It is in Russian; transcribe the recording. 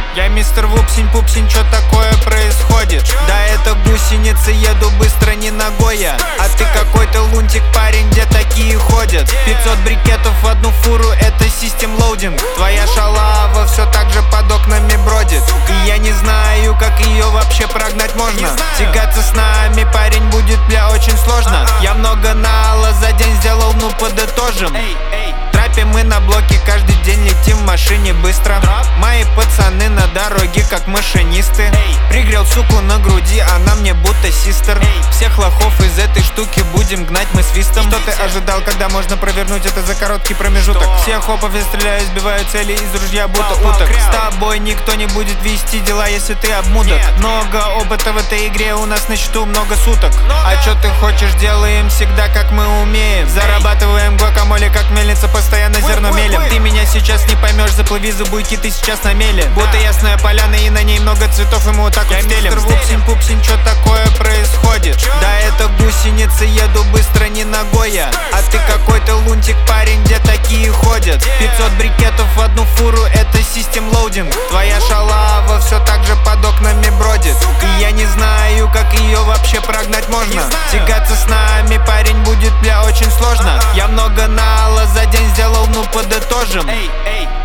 Я мистер Вупсень-пупсень, чё такое происходит? Да это гусеницы, еду быстро, не ногой я. А ты какой-то лунтик, парень, где такие ходят? 500 брикетов в одну фуру, это систем лоудинг. Твоя шалава все так же под окнами бродит. И я не знаю, как ее вообще прогнать можно. Тягаться с нами, парень, будет, бля, очень сложно. Я много нала за день сделал, ну подытожим. Трапе мы на блоке, каждый день летим в машине быстро. Мои пацаны на дороге, как машинисты. Пригрел суку на груди, она мне будто систер. Всех лохов из этой штуки будем гнать мы свистом. Что ты ожидал, когда можно провернуть это за короткий промежуток? Всех хопов я стреляю, сбиваю цели из ружья, будто уток. С тобой никто не будет вести дела, если ты обмудок. Много опыта в этой игре, у нас на счету много суток. А чё ты хочешь, делаем всегда как мы умеем. Зарабатываем гуакамоле, как мельница, постоянно зерно мелем. Ты меня сейчас не поймешь, заплыви за буйки, ты сейчас на меле. Будто ясная поляна и на ней много цветов, и мы вот так вот стелим. Я мистер Вупсень-пупсень, чё такое происходит? Да это гусеницы, еду быстро, не ногой я. А ты какой-то лунтик, парень, где такие ходят? 500 брикетов в одну фуру, это систем лоудинг. Твоя шалава все так же под окнами бродит. И я не знаю, как ее вообще прогнать можно. Тягаться с нами, парень, будет, бля, очень сложно. Я много нала за день сделал, ну подытожим.